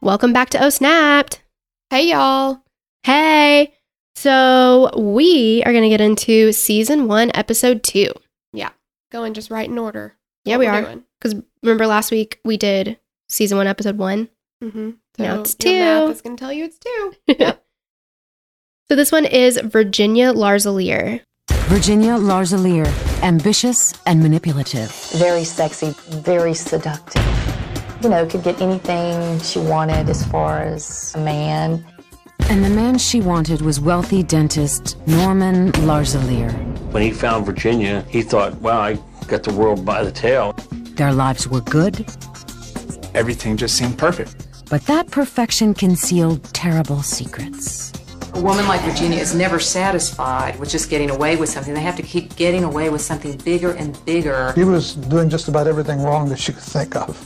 Welcome back to Oh Snapped. Hey, y'all. Hey. So we are going to get into season 1, episode 2. Yeah. Going just right in order. Yeah, we are. Because remember last week we did season 1, episode 1? Mm-hmm. So now it's 2. Your math is going to tell you it's 2. Yep. So this one is Virginia Larzalier. Virginia Larzalier, ambitious and manipulative. Very sexy, very seductive. You know, could get anything she wanted as far as a man. And the man she wanted was wealthy dentist Norman Larzalier. When he found Virginia, he thought, wow, I got the world by the tail. Their lives were good. Everything just seemed perfect. But that perfection concealed terrible secrets. A woman like Virginia is never satisfied with just getting away with something. They have to keep getting away with something bigger and bigger. He was doing just about everything wrong that she could think of.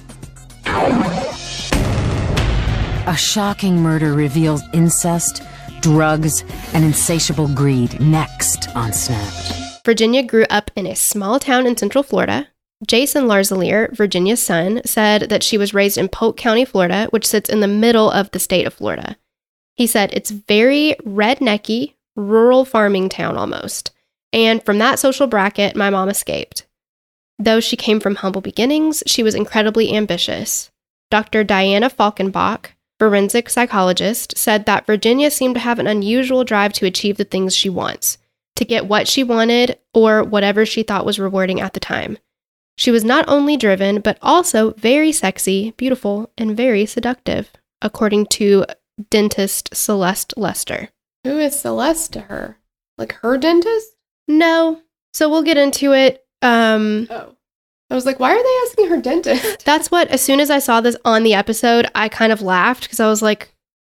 A shocking murder reveals incest, drugs, and insatiable greed next on Snapped. Virginia grew up in a small town in Central Florida. Jason Larzalier, Virginia's son, said that she was raised in Polk County, Florida, which sits in the middle of the state of Florida. He said it's very rednecky, rural farming town almost. And from that social bracket, my mom escaped. Though she came from humble beginnings, she was incredibly ambitious. Dr. Diana Falkenbach, forensic psychologist, said that Virginia seemed to have an unusual drive to achieve the things she wants, to get what she wanted or whatever she thought was rewarding at the time. She was not only driven, but also very sexy, beautiful, and very seductive, according to dentist Celeste Lester. Who is Celeste to her? Like her dentist? No. So we'll get into it. Oh. I was like, why are they asking her dentist? That's what, as soon as I saw this on the episode, I kind of laughed because I was like,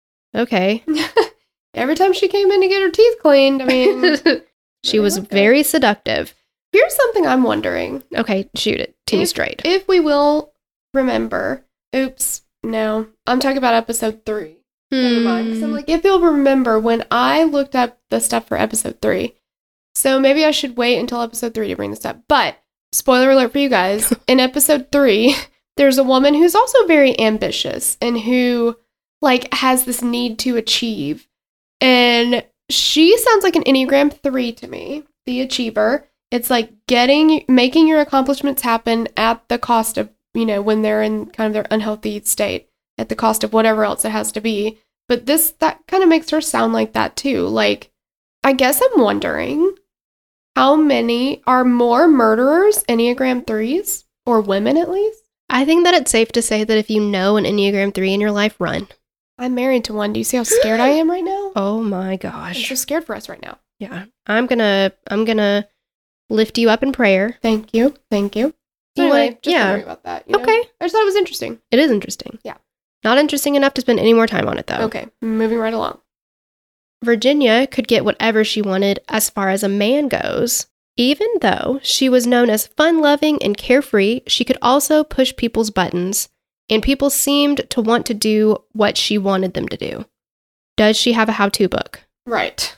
okay. Every time she came in to get her teeth cleaned, I mean. She was very seductive. Here's something I'm wondering. Okay, shoot it. Tell me straight. If we will remember. Oops. No. I'm talking about episode 3. Never mind. 'Cause I'm like, if you'll remember when I looked up the stuff for episode 3. So maybe I should wait until episode 3 to bring this up. But, spoiler alert for you guys, in episode 3, there's a woman who's also very ambitious and who, like, has this need to achieve. And she sounds like an Enneagram 3 to me, the achiever. It's like making your accomplishments happen at the cost of, you know, when they're in kind of their unhealthy state, at the cost of whatever else it has to be. But that kind of makes her sound like that too. Like, I guess I'm wondering, how many are more murderers Enneagram 3s, or women at least? I think that it's safe to say that if you know an Enneagram 3 in your life, run. I'm married to one. Do you see how scared I am right now? Oh my gosh. I'm so scared for us right now. Yeah. I'm gonna lift you up in prayer. Thank you. Thank you. So anyway, just don't worry about that. You know? Okay. I just thought it was interesting. It is interesting. Yeah. Not interesting enough to spend any more time on it, though. Okay. Moving right along. Virginia could get whatever she wanted as far as a man goes. Even though she was known as fun-loving and carefree, she could also push people's buttons, and people seemed to want to do what she wanted them to do. Does she have a how-to book? Right.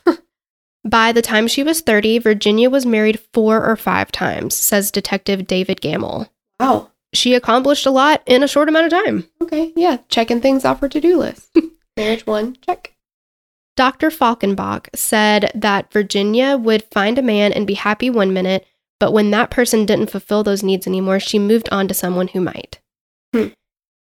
By the time she was 30, Virginia was married 4 or 5 times, says Detective David Gamble. Wow. She accomplished a lot in a short amount of time. Okay, yeah. Checking things off her to-do list. Marriage 1, check. Dr. Falkenbach said that Virginia would find a man and be happy one minute, but when that person didn't fulfill those needs anymore, she moved on to someone who might. In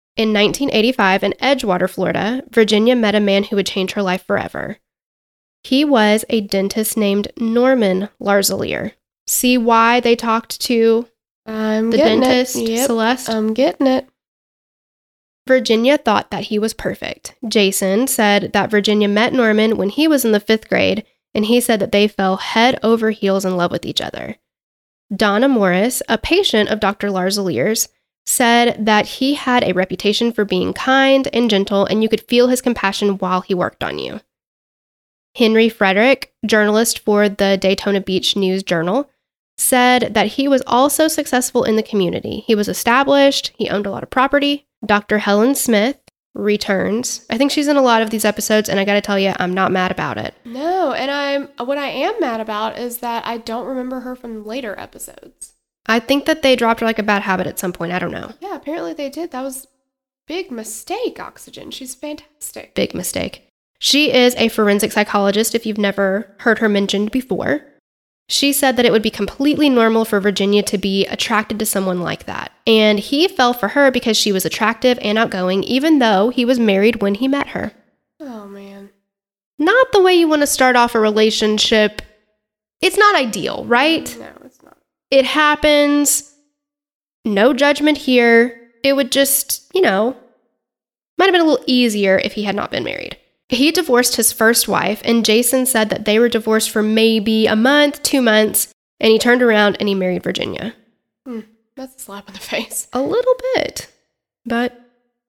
1985, in Edgewater, Florida, Virginia met a man who would change her life forever. He was a dentist named Norman Larzalier. See why they talked to the dentist, Yep, Celeste? I'm getting it. Virginia thought that he was perfect. Jason said that Virginia met Norman when he was in the 5th grade, and he said that they fell head over heels in love with each other. Donna Morris, a patient of Dr. Larzalier's, said that he had a reputation for being kind and gentle, and you could feel his compassion while he worked on you. Henry Frederick, journalist for the Daytona Beach News Journal, said that he was also successful in the community. He was established, he owned a lot of property. Dr. Helen Smith returns. I think she's in a lot of these episodes, and I gotta tell you, I'm not mad about it. No, and what I am mad about is that I don't remember her from later episodes. I think that they dropped her like a bad habit at some point. I don't know. Yeah, apparently they did. That was big mistake, Oxygen. She's fantastic. Big mistake. She is a forensic psychologist, if you've never heard her mentioned before. She said that it would be completely normal for Virginia to be attracted to someone like that. And he fell for her because she was attractive and outgoing, even though he was married when he met her. Oh, man. Not the way you want to start off a relationship. It's not ideal, right? No, it's not. It happens. No judgment here. It would just, might have been a little easier if he had not been married. He divorced his first wife, and Jason said that they were divorced for maybe a month, 2 months, and he turned around and he married Virginia. That's a slap in the face. A little bit. But,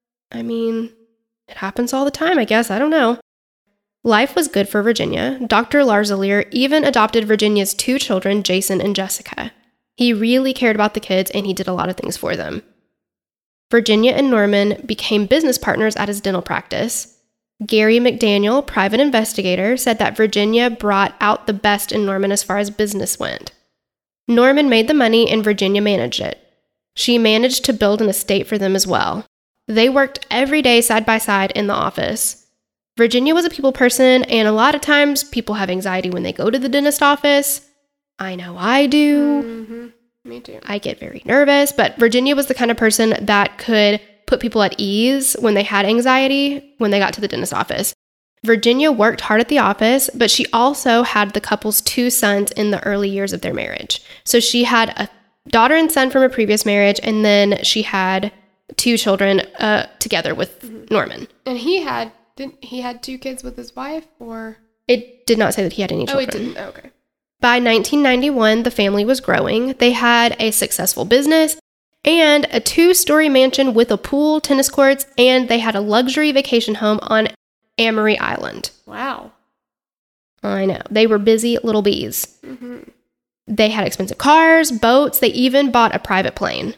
it happens all the time, I guess. I don't know. Life was good for Virginia. Dr. Larzalier even adopted Virginia's 2 children, Jason and Jessica. He really cared about the kids, and he did a lot of things for them. Virginia and Norman became business partners at his dental practice. Gary McDaniel, private investigator, said that Virginia brought out the best in Norman as far as business went. Norman made the money and Virginia managed it. She managed to build an estate for them as well. They worked every day side by side in the office. Virginia was a people person, and a lot of times people have anxiety when they go to the dentist office. I know I do. Mm-hmm. Me too. I get very nervous, but Virginia was the kind of person that could put people at ease when they had anxiety when they got to the dentist office. Virginia worked hard at the office, but she also had the couple's 2 sons in the early years of their marriage. So she had a daughter and son from a previous marriage, and then she had 2 children together with Norman. And didn't he had 2 kids with his wife, or? It did not say that he had any children. Oh, it didn't. Oh, okay. By 1991, the family was growing. They had a successful business and a 2-story mansion with a pool, tennis courts, and they had a luxury vacation home on Amory Island. Wow. I know. They were busy little bees. Mm-hmm. They had expensive cars, boats. They even bought a private plane.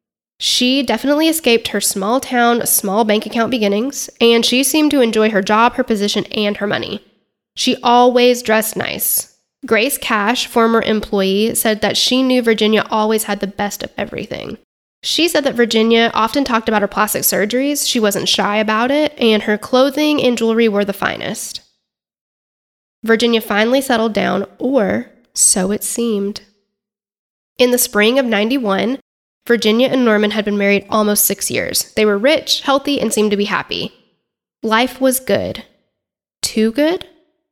She definitely escaped her small town, small bank account beginnings, and she seemed to enjoy her job, her position, and her money. She always dressed nice. Grace Cash, former employee, said that she knew Virginia always had the best of everything. She said that Virginia often talked about her plastic surgeries. She wasn't shy about it, and her clothing and jewelry were the finest. Virginia finally settled down, or so it seemed. In the spring of 91, Virginia and Norman had been married almost 6 years. They were rich, healthy, and seemed to be happy. Life was good. Too good?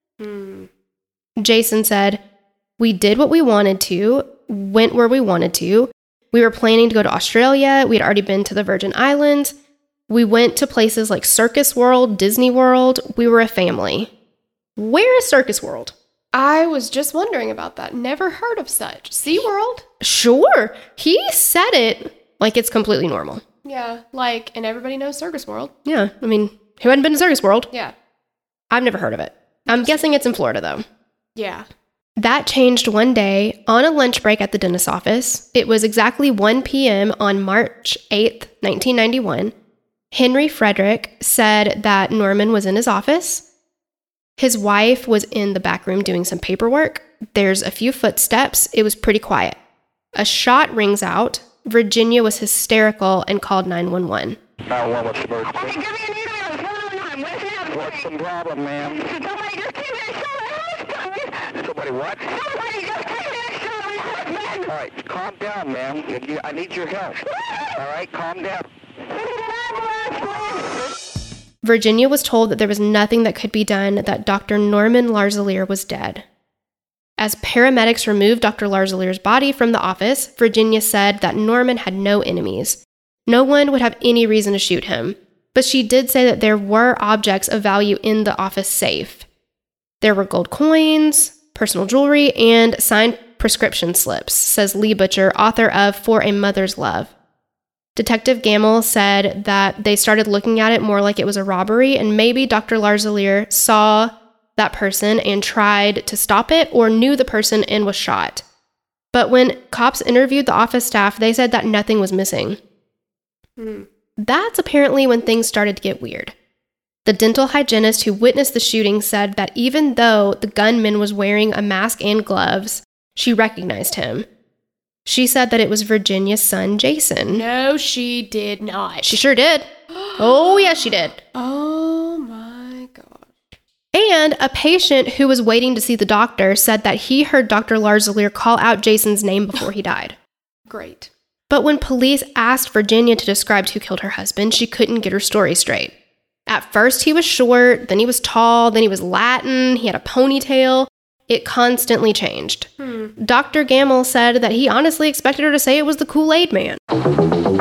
Jason said, "We did what we wanted to, went where we wanted to. We were planning to go to Australia. We'd already been to the Virgin Islands. We went to places like Circus World, Disney World. We were a family." Where is Circus World? I was just wondering about that. Never heard of such. SeaWorld? Sure. He said it like it's completely normal. Yeah, and everybody knows Circus World. Yeah, who hadn't been to Circus World? Yeah. I've never heard of it. I'm guessing it's in Florida, though. Yeah. That changed one day on a lunch break at the dentist's office. It was exactly 1 p.m. on March 8th, 1991. Henry Frederick said that Norman was in his office. His wife was in the back room doing some paperwork. There's a few footsteps. It was pretty quiet. A shot rings out. Virginia was hysterical and called 911. 911, what's the emergency? Okay, give me an ambulance. 911. Where's the ambulance? What's the problem, ma'am? Somebody just came in and shot my husband. Somebody what? Somebody just came in and shot my husband. All right, calm down, ma'am. I need your help. All right, calm down. Virginia was told that there was nothing that could be done, that Dr. Norman Larzalier was dead. As paramedics removed Dr. Larzalier's body from the office, Virginia said that Norman had no enemies. No one would have any reason to shoot him. But she did say that there were objects of value in the office safe. There were gold coins, personal jewelry, and signed prescription slips, says Lee Butcher, author of For a Mother's Love. Detective Gamble said that they started looking at it more like it was a robbery, and maybe Dr. Larzalier saw that person and tried to stop it, or knew the person and was shot. But when cops interviewed the office staff, they said that nothing was missing. That's apparently when things started to get weird. The dental hygienist who witnessed the shooting said that even though the gunman was wearing a mask and gloves, she recognized him. She said that it was Virginia's son, Jason. No, she did not. She sure did. Oh, yes, she did. Oh my gosh. And a patient who was waiting to see the doctor said that he heard Dr. Larzalier call out Jason's name before he died. Great. But when police asked Virginia to describe who killed her husband, she couldn't get her story straight. At first, he was short, then he was tall, then he was Latin, he had a ponytail. It constantly changed. Dr. Gamble said that he honestly expected her to say it was the Kool-Aid Man. Oh,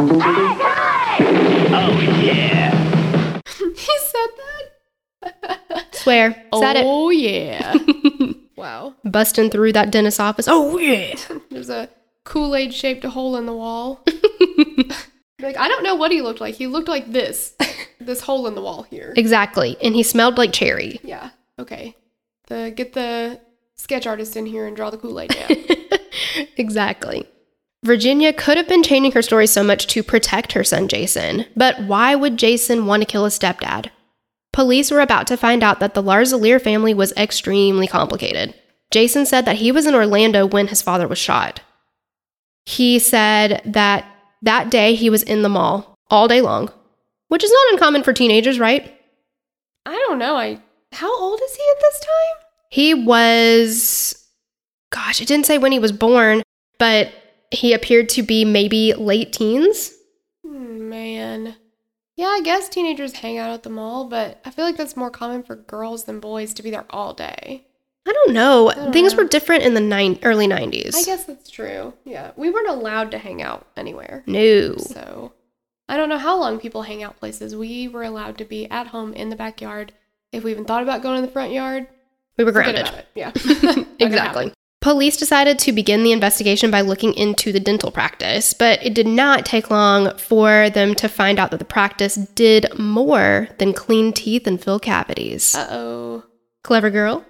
yeah. He said that? Swear. Said it. Oh, yeah. Wow. Busting through that dentist's office. Oh, yeah. There's a Kool-Aid shaped hole in the wall. Like, I don't know what he looked like. He looked like this. This hole in the wall here. Exactly. And he smelled like cherry. Yeah. Okay. Get the sketch artist in here and draw the Kool-Aid Man. Exactly. Virginia could have been changing her story so much to protect her son Jason, but why would Jason want to kill his stepdad? Police were about to find out that the Larzalier family was extremely complicated. Jason said that he was in Orlando when his father was shot. He said that day he was in the mall all day long, which is not uncommon for teenagers, right? I don't know. How old is he at this time? He was, gosh, it didn't say when he was born, but he appeared to be maybe late teens. Man. Yeah, I guess teenagers hang out at the mall, but I feel like that's more common for girls than boys to be there all day. I don't know. Things were different in the early 90s. I guess that's true. Yeah. We weren't allowed to hang out anywhere. No. So, I don't know how long people hang out places. We were allowed to be at home in the backyard. If we even thought about going in the front yard, we were grounded. Yeah. Exactly. Police decided to begin the investigation by looking into the dental practice, but it did not take long for them to find out that the practice did more than clean teeth and fill cavities. Uh-oh. Clever girl.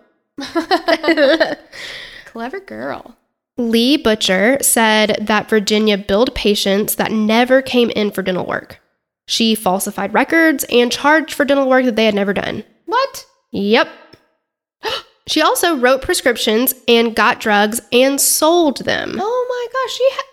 Clever girl. Lee Butcher said that Virginia billed patients that never came in for dental work. She falsified records and charged for dental work that they had never done. What? Yep. She also wrote prescriptions and got drugs and sold them. Oh my gosh,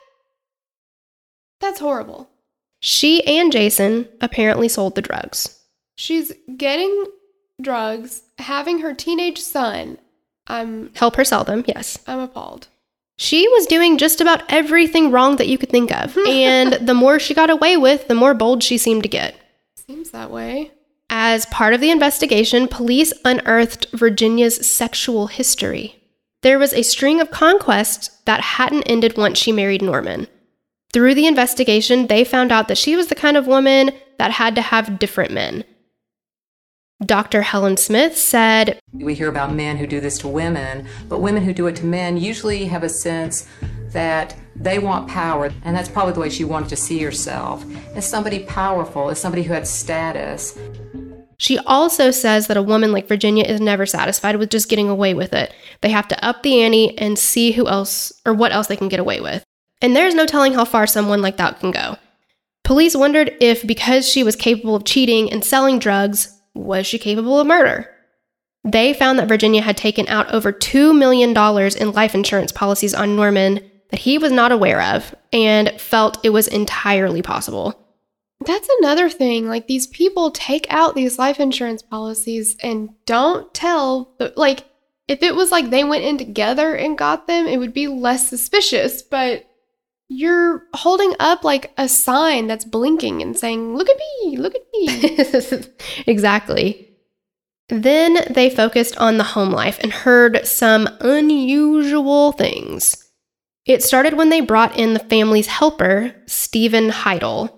that's horrible. She and Jason apparently sold the drugs. She's getting drugs, having her teenage son. Help her sell them, yes. I'm appalled. She was doing just about everything wrong that you could think of. And the more she got away with, the more bold she seemed to get. Seems that way. As part of the investigation, police unearthed Virginia's sexual history. There was a string of conquests that hadn't ended once she married Norman. Through the investigation, they found out that she was the kind of woman that had to have different men. Dr. Helen Smith said, We hear about men who do this to women, but women who do it to men usually have a sense that they want power, and that's probably the way she wanted to see herself, as somebody powerful, as somebody who had status. She also says that a woman like Virginia is never satisfied with just getting away with it. They have to up the ante and see who else or what else they can get away with. And there's no telling how far someone like that can go. Police wondered if because she was capable of cheating and selling drugs, was she capable of murder? They found that Virginia had taken out over $2 million in life insurance policies on Norman that he was not aware of and felt it was entirely possible. That's another thing. Like, these people take out these life insurance policies and don't tell. Like, if it was like they went in together and got them, it would be less suspicious. But you're holding up like a sign that's blinking and saying, look at me, look at me. Exactly. Then they focused on the home life and heard some unusual things. It started when they brought in the family's helper, Stephen Heidel.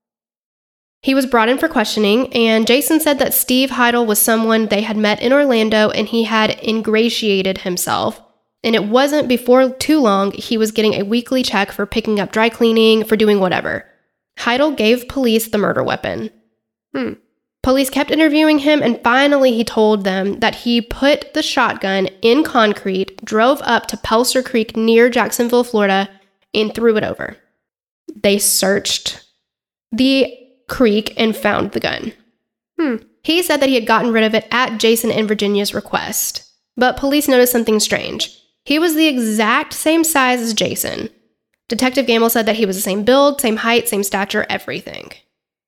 He was brought in for questioning, and Jason said that Steve Heidel was someone they had met in Orlando and he had ingratiated himself. And it wasn't before too long he was getting a weekly check for picking up dry cleaning, for doing whatever. Heidel gave police the murder weapon. Police kept interviewing him, and finally he told them that he put the shotgun in concrete, drove up to Pelser Creek near Jacksonville, Florida, and threw it over. They searched the creek and found the gun. He said that he had gotten rid of it at Jason and Virginia's request, but police noticed something strange. He was the exact same size as Jason. Detective Gamble said that he was the same build, same height, same stature, everything.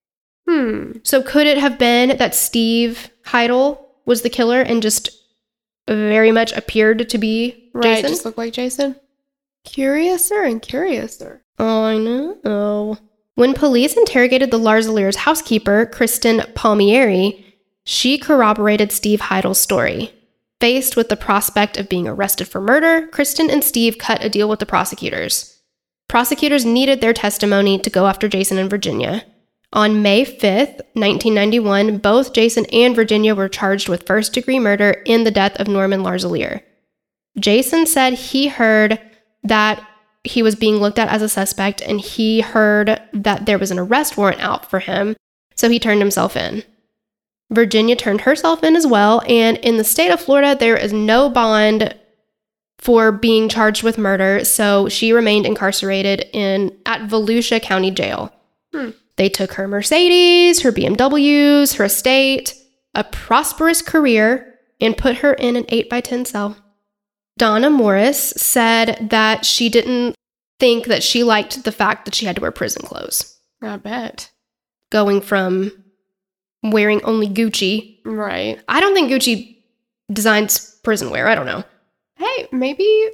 So could it have been that Steve Heidel was the killer and just very much appeared to be Right, Jason? just look like Jason. Curiouser and curiouser. Oh, I know. When police interrogated the Larzalier's housekeeper, Kristen Palmieri, she corroborated Steve Heidel's story. Faced with the prospect of being arrested for murder, Kristen and Steve cut a deal with the prosecutors. Prosecutors needed their testimony to go after Jason and Virginia. On May 5th, 1991, both Jason and Virginia were charged with first-degree murder in the death of Norman Larzalier. Jason said he heard that he was being looked at as a suspect, and he heard that there was an arrest warrant out for him, so he turned himself in. Virginia turned herself in as well, and in the state of Florida, there is no bond for being charged with murder, so she remained incarcerated at Volusia County Jail. They took her Mercedes, her BMWs, her estate, a prosperous career, and put her in an 8x10 cell. Donna Morris said that she didn't think that she liked the fact that she had to wear prison clothes. I bet. Going from wearing only Gucci. Right. I don't think Gucci designs prison wear. I don't know. Hey, maybe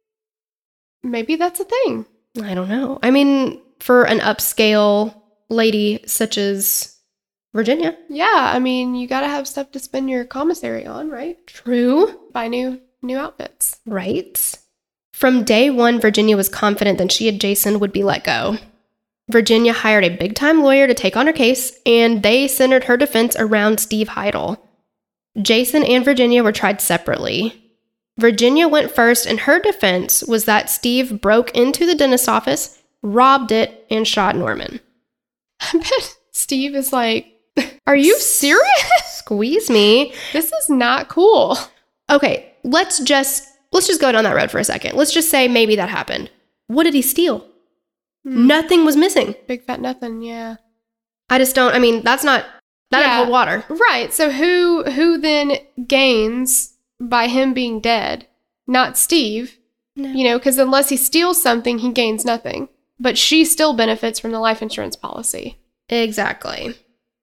that's a thing. I don't know. I mean, for an upscale lady such as Virginia. Yeah, I mean, you gotta have stuff to spend your commissary on, right? True. Buy new outfits. Right. From day one, Virginia was confident that she and Jason would be let go. Virginia hired a big-time lawyer to take on her case, and they centered her defense around Steve Heidel. Jason and Virginia were tried separately. Virginia went first, and her defense was that Steve broke into the dentist's office, robbed it, and shot Norman. I bet Steve is like, are you serious? Squeeze me. This is not cool. Okay, let's just go down that road for a second. Let's just say maybe that happened. What did he steal? Nothing was missing. Big fat nothing, yeah. I just don't, I mean, that doesn't hold water. Right, so who then gains by him being dead? Not Steve. No. You know, because unless he steals something, he gains nothing. But she still benefits from the life insurance policy. Exactly.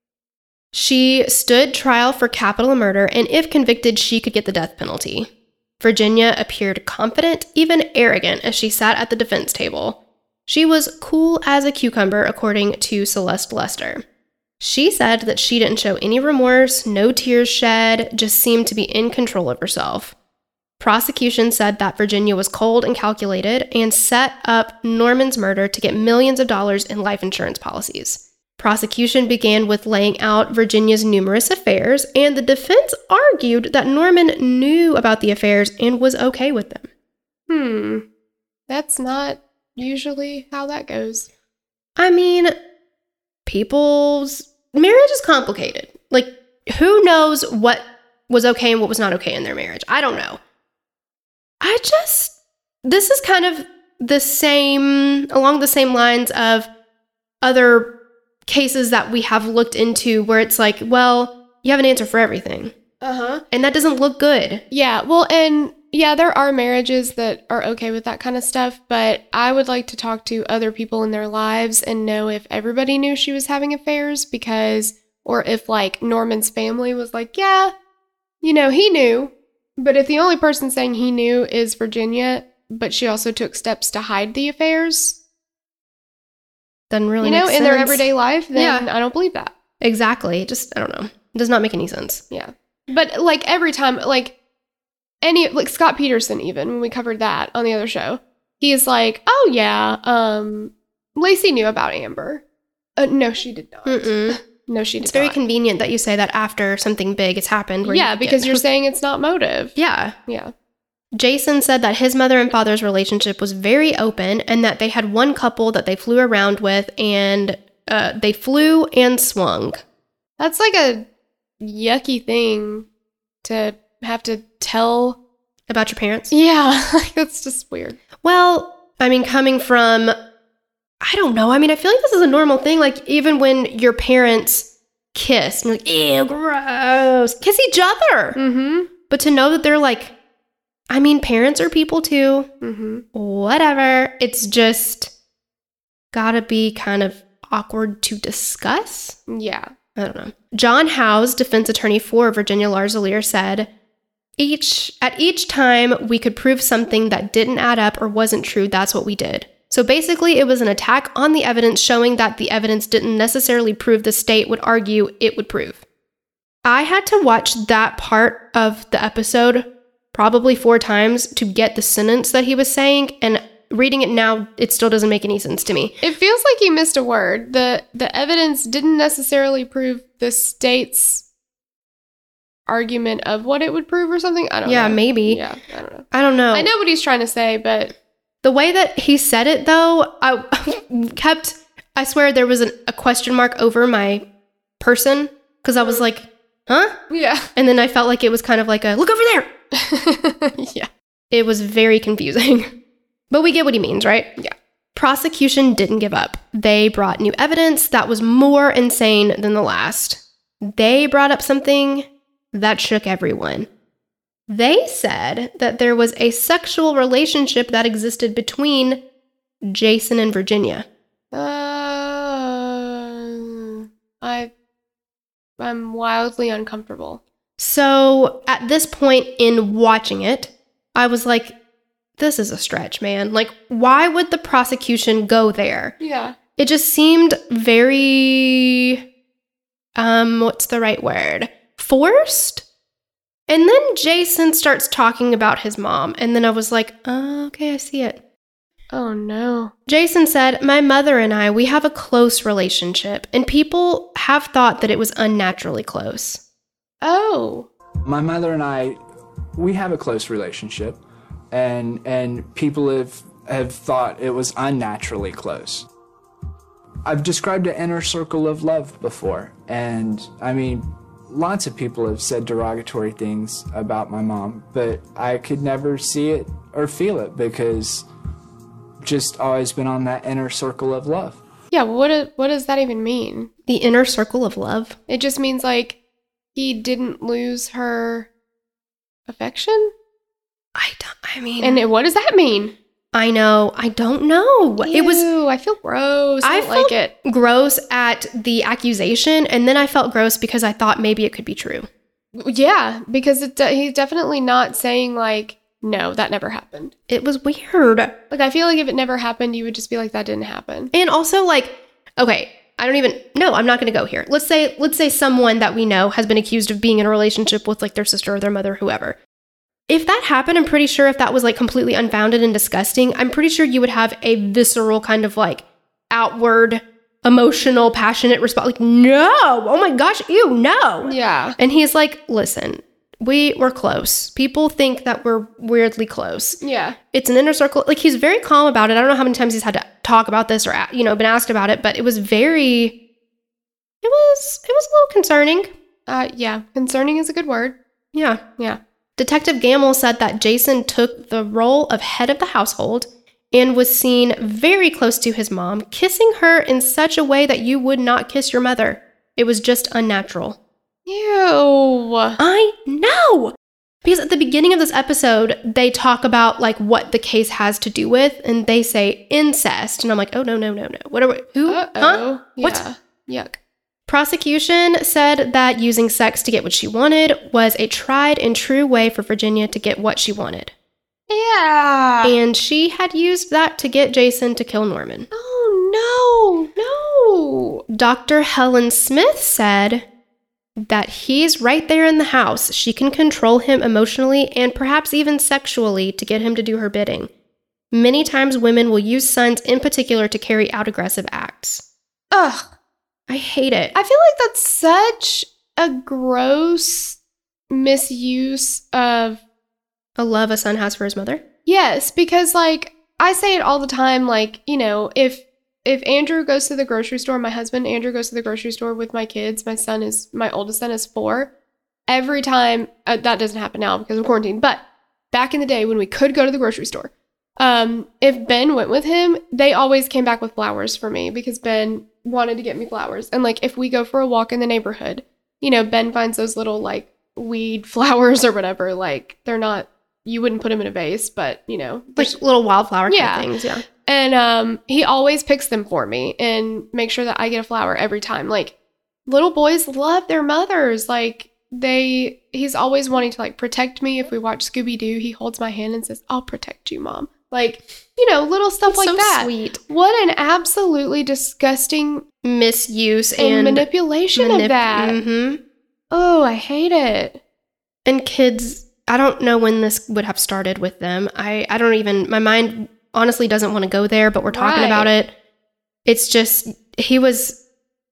She stood trial for capital murder, and if convicted, she could get the death penalty. Virginia appeared confident, even arrogant, as she sat at the defense table. She was cool as a cucumber, according to Celeste Lester. She said that she didn't show any remorse, no tears shed, just seemed to be in control of herself. Prosecution said that Virginia was cold and calculated and set up Norman's murder to get millions of dollars in life insurance policies. Prosecution began with laying out Virginia's numerous affairs, and the defense argued that Norman knew about the affairs and was okay with them. That's not usually how that goes. I mean, people's marriage is complicated. Like, who knows what was okay and what was not okay in their marriage? I don't know. This is kind of along the same lines of other cases that we have looked into where it's like, well, you have an answer for everything. And that doesn't look good. Yeah, well, and yeah, there are marriages that are okay with that kind of stuff, but I would like to talk to other people in their lives and know if everybody knew she was having affairs or if like Norman's family was like, yeah, you know, he knew. But if the only person saying he knew is Virginia, but she also took steps to hide the affairs, doesn't really make sense. In their everyday life, then Yeah. I don't believe that. Exactly. Just, I don't know. It does not make any sense. Yeah. But like every time, like Scott Peterson, even when we covered that on the other show, he is like, oh yeah, Lacey knew about Amber. No, she did not. No, she did not. It's very convenient that you say that after something big has happened. Yeah, because you're saying it's not motive. Yeah. Yeah. Jason said that his mother and father's relationship was very open and that they had one couple that they flew around with, and they flew and swung. That's like a yucky thing to have to tell about your parents. Yeah, that's just weird. Well, I mean, coming from, I don't know. I mean, I feel like this is a normal thing. Like, even when your parents kiss, and you're like, ew, gross. Kiss each other. But to know that they're like, I mean, parents are people too. Whatever. It's just gotta be kind of awkward to discuss. Yeah. I don't know. John Howes, defense attorney for Virginia Larzalier, said, at each time we could prove something that didn't add up or wasn't true, that's what we did. So basically, it was an attack on the evidence, showing that the evidence didn't necessarily prove the state would argue it would prove. I had to watch that part of the episode probably 4 times to get the sentence that he was saying, and reading it now, it still doesn't make any sense to me. It feels like he missed a word. The evidence didn't necessarily prove the state's argument of what it would prove or something. I don't know. Yeah, maybe. Yeah, I don't know. I don't know. I know what he's trying to say, but... The way that he said it, though, I swear there was a question mark over my person, because I was like, huh? Yeah. And then I felt like it was kind of like a, look over there! Yeah. It was very confusing. But we get what he means, right? Yeah. Prosecution didn't give up. They brought new evidence that was more insane than the last. They brought up something that shook everyone. They said that there was a sexual relationship that existed between Jason and Virginia. I'm wildly uncomfortable. So at this point in watching it, I was like, this is a stretch, man. Like, why would the prosecution go there? Yeah. It just seemed very, what's the right word? Forced? And then Jason starts talking about his mom, and then I was like, oh, okay, I see it. Oh, no. Jason said, my mother and I, we have a close relationship, and people have thought that it was unnaturally close. Oh. My mother and I, we have a close relationship, and people have thought it was unnaturally close. I've described an inner circle of love before, and I mean, lots of people have said derogatory things about my mom, but I could never see it or feel it because just always been on that inner circle of love. Yeah, what does that even mean? The inner circle of love? It just means like he didn't lose her affection? And what does that mean? I know. I don't know. Ew, I feel gross. I don't like it. Gross at the accusation, and then I felt gross because I thought maybe it could be true. Yeah, because he's definitely not saying like, no, that never happened. It was weird. Like, I feel like if it never happened, you would just be like, that didn't happen. And also like, okay, I'm not going to go here. Let's say someone that we know has been accused of being in a relationship with like their sister or their mother, whoever. If that happened, I'm pretty sure if that was like completely unfounded and disgusting, I'm pretty sure you would have a visceral kind of like outward, emotional, passionate response. Like, no, oh my gosh, ew, no. Yeah. And he's like, listen, we're close. People think that we're weirdly close. Yeah. It's an inner circle. Like, he's very calm about it. I don't know how many times he's had to talk about this or, been asked about it, but it was a little concerning. Yeah. Concerning is a good word. Yeah. Yeah. Detective Gamble said that Jason took the role of head of the household and was seen very close to his mom, kissing her in such a way that you would not kiss your mother. It was just unnatural. Ew. I know. Because at the beginning of this episode, they talk about like what the case has to do with, and they say incest. And I'm like, oh, no. What are we? Who? Uh-oh. Huh? Yeah. What? Yuck. Prosecution said that using sex to get what she wanted was a tried and true way for Virginia to get what she wanted. Yeah. And she had used that to get Jason to kill Norman. Oh, no. Dr. Helen Smith said that he's right there in the house. She can control him emotionally and perhaps even sexually to get him to do her bidding. Many times women will use sons in particular to carry out aggressive acts. Ugh. I hate it. I feel like that's such a gross misuse of a love a son has for his mother. Yes, because like I say it all the time, like, if Andrew goes to the grocery store, my husband Andrew goes to the grocery store with my kids, my oldest son is 4. Every time, that doesn't happen now because of quarantine, but back in the day when we could go to the grocery store, if Ben went with him, they always came back with flowers for me because Ben wanted to get me flowers. And like if we go for a walk in the neighborhood, Ben finds those little like weed flowers or whatever, like they're not, you wouldn't put them in a vase, but like little wildflower kind of things. Yeah. And he always picks them for me and makes sure that I get a flower every time. Like, little boys love their mothers. Like, he's always wanting to, like, protect me. If we watch Scooby-Doo, he holds my hand and says, "I'll protect you, Mom." Like, little stuff like so that. Sweet. What an absolutely disgusting misuse and manipulation of that. Mm-hmm. Oh, I hate it. And kids, I don't know when this would have started with them. I don't even, my mind honestly doesn't want to go there, but we're talking about it. It's just, he was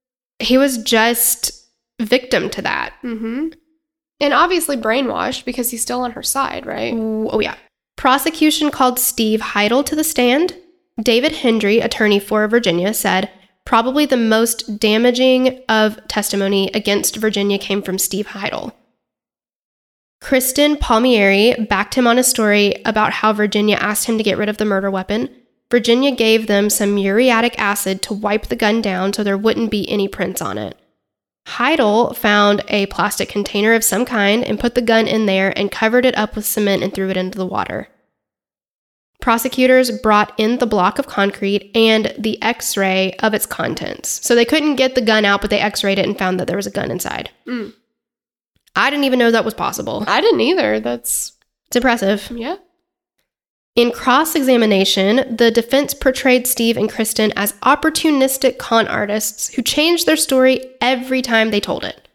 just victim to that. Mm-hmm. And obviously brainwashed because he's still on her side, right? Oh, yeah. Prosecution called Steve Heidel to the stand. David Hendry, attorney for Virginia, said probably the most damaging of testimony against Virginia came from Steve Heidel. Kristen Palmieri backed him on a story about how Virginia asked him to get rid of the murder weapon. Virginia gave them some muriatic acid to wipe the gun down so there wouldn't be any prints on it. Heidel found a plastic container of some kind and put the gun in there and covered it up with cement and threw it into the water. Prosecutors brought in the block of concrete and the x-ray of its contents. So they couldn't get the gun out, but they x-rayed it and found that there was a gun inside. Mm. I didn't even know that was possible. I didn't either. It's impressive. Yeah. In cross-examination, the defense portrayed Steve and Kristen as opportunistic con artists who changed their story every time they told it.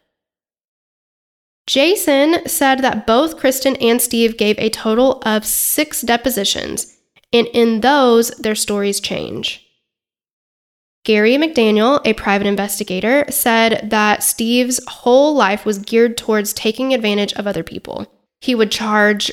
Jason said that both Kristen and Steve gave a total of 6 depositions, and in those, their stories change. Gary McDaniel, a private investigator, said that Steve's whole life was geared towards taking advantage of other people. He would target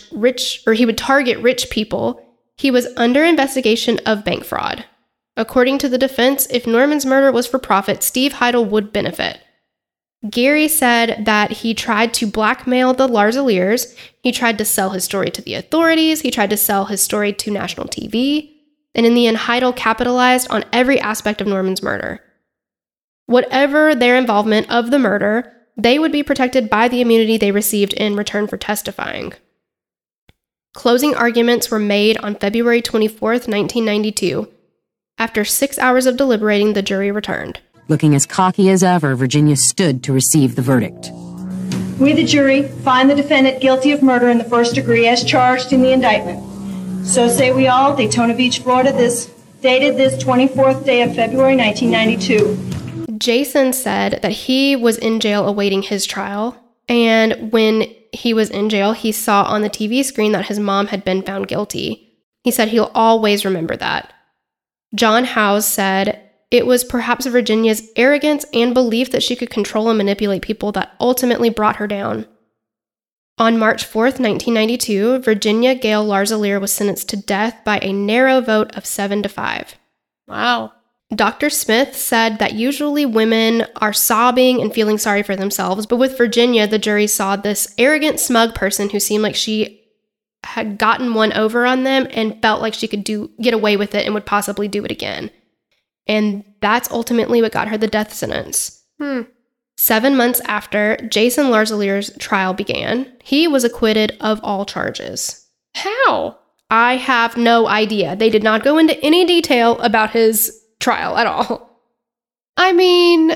rich people. He was under investigation of bank fraud. According to the defense, if Norman's murder was for profit, Steve Heidel would benefit. Gary said that he tried to blackmail the Larzaliers. He tried to sell his story to the authorities. He tried to sell his story to national TV. And in the end, Heidel capitalized on every aspect of Norman's murder. Whatever their involvement of the murder, they would be protected by the immunity they received in return for testifying. Closing arguments were made on February 24th, 1992. After 6 hours of deliberating, the jury returned. Looking as cocky as ever, Virginia stood to receive the verdict. We, the jury, find the defendant guilty of murder in the first degree as charged in the indictment. So say we all, Daytona Beach, Florida, dated this 24th day of February, 1992. Jason said that he was in jail awaiting his trial, and when he was in jail, he saw on the TV screen that his mom had been found guilty. He said he'll always remember that. John Howes said it was perhaps Virginia's arrogance and belief that she could control and manipulate people that ultimately brought her down. On March 4th, 1992, Virginia Gail Larzalier was sentenced to death by a narrow vote of 7-5. Wow. Dr. Smith said that usually women are sobbing and feeling sorry for themselves, but with Virginia, the jury saw this arrogant, smug person who seemed like she had gotten one over on them and felt like she could get away with it and would possibly do it again. And that's ultimately what got her the death sentence. 7 months after Jason Larzalier's trial began, he was acquitted of all charges. How? I have no idea. They did not go into any detail about his trial at all. I mean,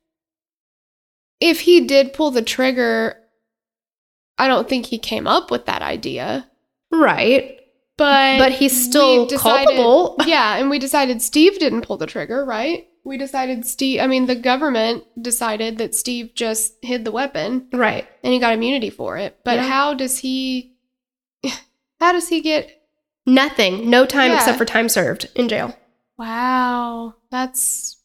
if he did pull the trigger, I don't think he came up with that idea. Right. But he's still culpable. Yeah, and we decided Steve didn't pull the trigger, right? We decided the government decided that Steve just hid the weapon. Right. And he got immunity for it. But how does he get... Nothing. No time except for time served in jail. Wow. That's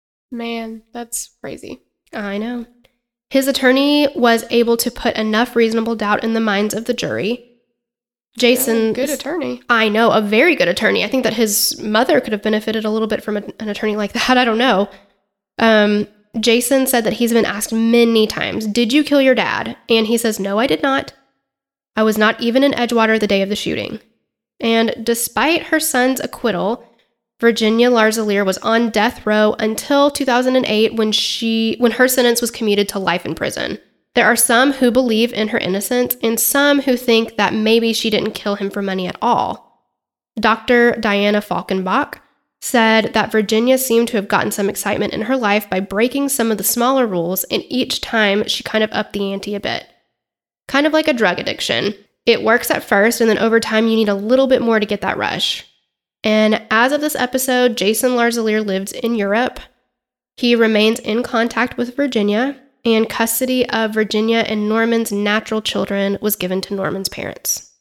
crazy. I know. His attorney was able to put enough reasonable doubt in the minds of the jury. Jason... Good attorney. I know, a very good attorney. I think that his mother could have benefited a little bit from an attorney like that. I don't know. Jason said that he's been asked many times, "Did you kill your dad?" And he says, "No, I did not. I was not even in Edgewater the day of the shooting." And despite her son's acquittal, Virginia Larzalier was on death row until 2008 when her sentence was commuted to life in prison. There are some who believe in her innocence and some who think that maybe she didn't kill him for money at all. Dr. Diana Falkenbach, said that Virginia seemed to have gotten some excitement in her life by breaking some of the smaller rules, and each time she kind of upped the ante a bit. Kind of like a drug addiction. It works at first, and then over time you need a little bit more to get that rush. And as of this episode, Jason Larzalier lives in Europe. He remains in contact with Virginia, and custody of Virginia and Norman's natural children was given to Norman's parents.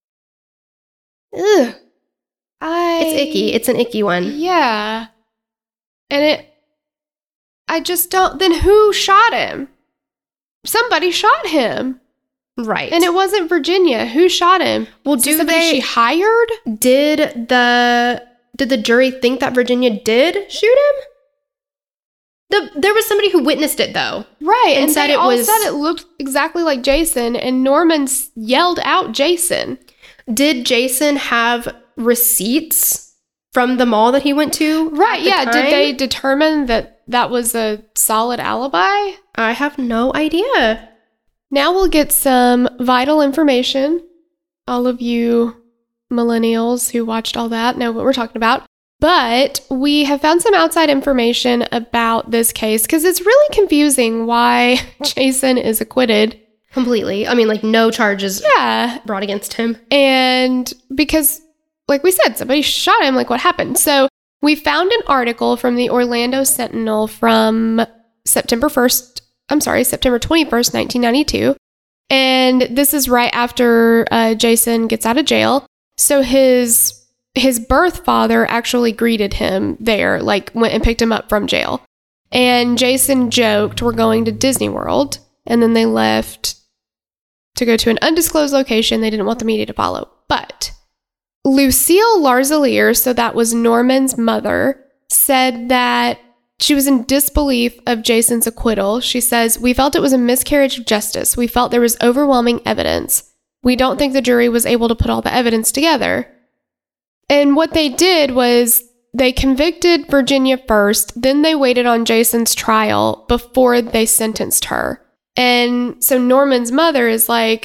Ugh. It's icky. It's an icky one. Yeah. And I just don't, then who shot him? Somebody shot him. Right. And it wasn't Virginia. Who shot him? Well, she hired? Did the jury think that Virginia did shoot him? There was somebody who witnessed it, though. Right. And said they all said it looked exactly like Jason, and Norman yelled out Jason. Did Jason have receipts from the mall that he went to? Right, yeah. Did they determine that was a solid alibi? I have no idea. Now we'll get some vital information. All of you millennials who watched all that know what we're talking about. But we have found some outside information about this case because it's really confusing why Jason is acquitted. Completely. I mean, like, no charges brought against him. And because, like we said, somebody shot him. Like, what happened? So we found an article from the Orlando Sentinel from September 21st, 1992. And this is right after Jason gets out of jail. So his birth father actually greeted him there, like went and picked him up from jail. And Jason joked, "We're going to Disney World." And then they left to go to an undisclosed location they didn't want the media to follow. But Lucille Larzalier, so that was Norman's mother, said that she was in disbelief of Jason's acquittal. She says, "We felt it was a miscarriage of justice. We felt there was overwhelming evidence. We don't think the jury was able to put all the evidence together." And what they did was they convicted Virginia first, then they waited on Jason's trial before they sentenced her. And so Norman's mother is like,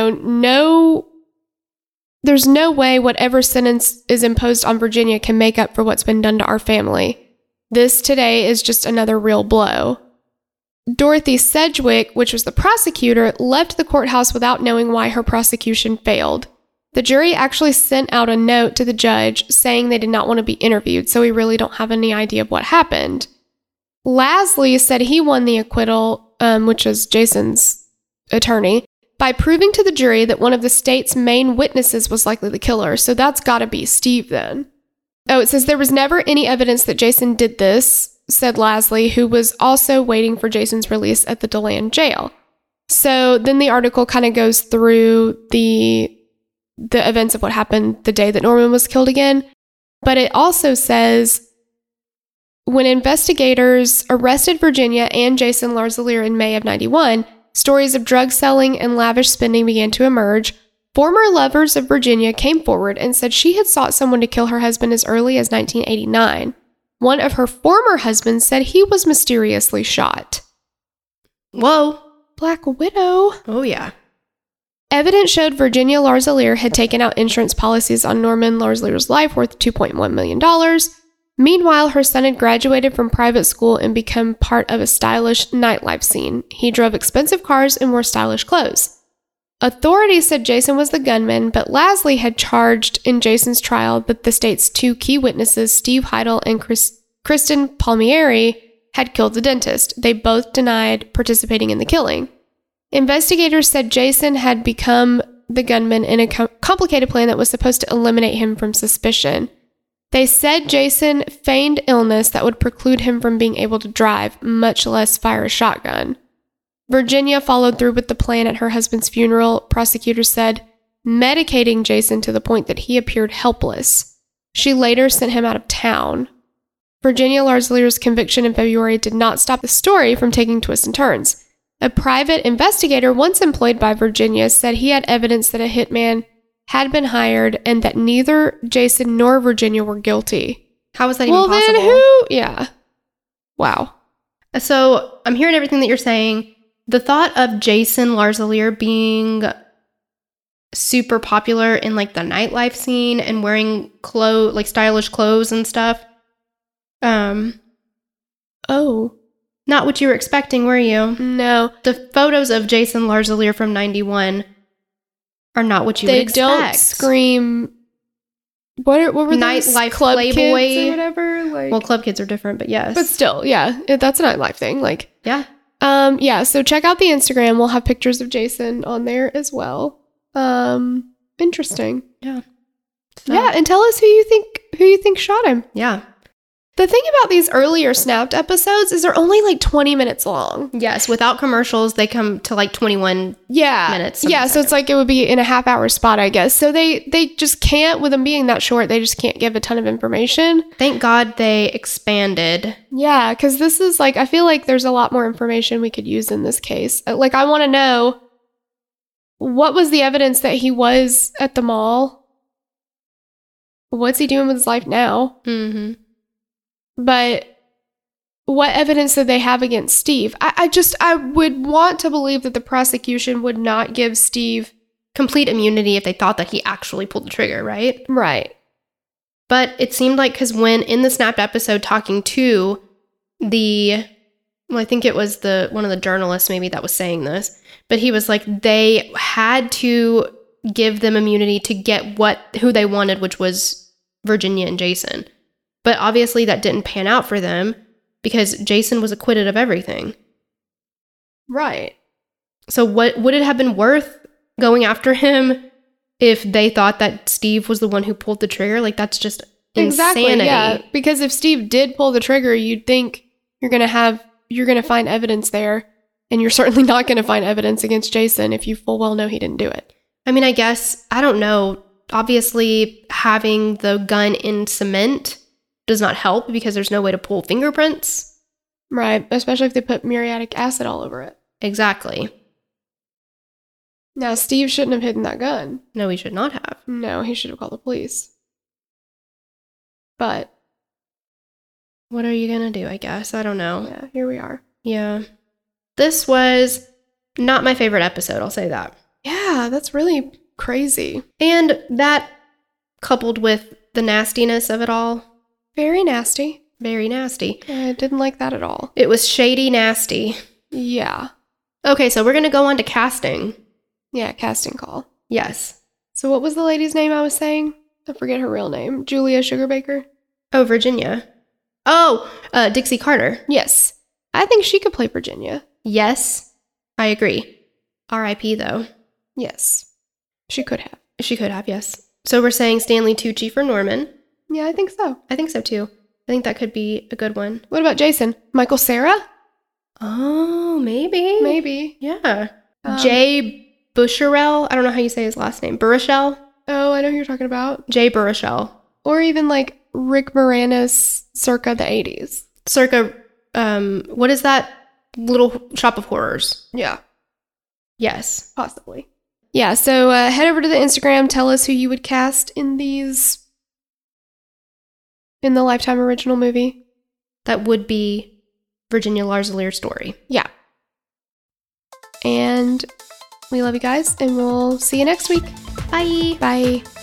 there's no way whatever sentence is imposed on Virginia can make up for what's been done to our family. This today is just another real blow. Dorothy Sedgwick, which was the prosecutor, left the courthouse without knowing why her prosecution failed. The jury actually sent out a note to the judge saying they did not want to be interviewed, so we really don't have any idea of what happened. Lasley said he won the acquittal, which is Jason's attorney, by proving to the jury that one of the state's main witnesses was likely the killer, so that's got to be Steve then. Oh, it says there was never any evidence that Jason did this, said Lasley, who was also waiting for Jason's release at the DeLand jail. So then the article kind of goes through the events of what happened the day that Norman was killed again. But it also says when investigators arrested Virginia and Jason Larzalier in May of 91, stories of drug selling and lavish spending began to emerge. Former lovers of Virginia came forward and said she had sought someone to kill her husband as early as 1989. One of her former husbands said he was mysteriously shot. Whoa. Black Widow. Oh, yeah. Evidence showed Virginia Larzalier had taken out insurance policies on Norman Larzalier's life worth $2.1 million. Meanwhile, her son had graduated from private school and become part of a stylish nightlife scene. He drove expensive cars and wore stylish clothes. Authorities said Jason was the gunman, but Lasley had charged in Jason's trial that the state's two key witnesses, Steve Heidel and Kristen Palmieri, had killed the dentist. They both denied participating in the killing. Investigators said Jason had become the gunman in a complicated plan that was supposed to eliminate him from suspicion. They said Jason feigned illness that would preclude him from being able to drive, much less fire a shotgun. Virginia followed through with the plan at her husband's funeral, prosecutors said, medicating Jason to the point that he appeared helpless. She later sent him out of town. Virginia Larzalier's conviction in February did not stop the story from taking twists and turns. A private investigator once employed by Virginia said he had evidence that a hitman had been hired and that neither Jason nor Virginia were guilty. How was that even possible? Well, then who? Yeah. Wow. So I'm hearing everything that you're saying. The thought of Jason Larzalier being super popular in like the nightlife scene and wearing stylish clothes and stuff, Oh. Not what you were expecting, were you? No. The photos of Jason Larzalier from 91 are not what you would expect. They don't scream... What were Nightlife Club Playboy Kids or whatever? Like, well, Club Kids are different, but yes. But still, yeah. That's a nightlife thing. Like, yeah. Yeah, so check out the Instagram. We'll have pictures of Jason on there as well. Interesting. Yeah. So. Yeah, and tell us who you think shot him. Yeah. The thing about these earlier Snapped episodes is they're only like 20 minutes long. Yes, without commercials, they come to like 21 minutes. Yeah, so it's like it would be in a half-hour spot, I guess. So they just can't, with them being that short, they just can't give a ton of information. Thank God they expanded. Yeah, because this is like, I feel like there's a lot more information we could use in this case. Like, I want to know, what was the evidence that he was at the mall? What's he doing with his life now? Mm-hmm. But what evidence did they have against Steve? I would want to believe that the prosecution would not give Steve complete immunity if they thought that he actually pulled the trigger, right? Right. But it seemed like, because when in the Snapped episode talking to I think it was one of the journalists maybe that was saying this, but he was like, they had to give them immunity to get who they wanted, which was Virginia and Jason. But obviously that didn't pan out for them because Jason was acquitted of everything. Right. So what would it have been worth going after him if they thought that Steve was the one who pulled the trigger? Like, that's just insanity. Exactly, yeah. Because if Steve did pull the trigger, you'd think you're going to find evidence there, and you're certainly not going to find evidence against Jason if you full well know he didn't do it. I mean, I guess, I don't know. Obviously, having the gun in cement does not help because there's no way to pull fingerprints. Right, especially if they put muriatic acid all over it. Exactly. Now, Steve shouldn't have hidden that gun. No, he should not have. No, he should have called the police. But what are you going to do, I guess? I don't know. Yeah, here we are. Yeah. This was not my favorite episode, I'll say that. Yeah, that's really crazy. And that, coupled with the nastiness of it all. Very nasty. Very nasty. I didn't like that at all. It was shady nasty. Yeah. Okay, so we're going to go on to casting. Yeah, casting call. Yes. So what was the lady's name I was saying? I forget her real name. Julia Sugarbaker? Oh, Virginia. Oh, Dixie Carter. Yes. I think she could play Virginia. Yes, I agree. R.I.P. though. Yes. She could have. She could have, yes. So we're saying Stanley Tucci for Norman. Yeah, I think so. I think so too. I think that could be a good one. What about Jason? Michael Cera? Oh, maybe. Maybe. Yeah. Jay Baruchel. I don't know how you say his last name. Baruchel? Oh, I know who you're talking about. Jay Baruchel. Or even like Rick Moranis circa the 80s. Circa, what is that? Little Shop of Horrors. Yeah. Yes. Possibly. Yeah, so head over to the Instagram. Tell us who you would cast in the Lifetime original movie. That would be Virginia Larzalier's story. Yeah. And we love you guys, and we'll see you next week. Bye. Bye.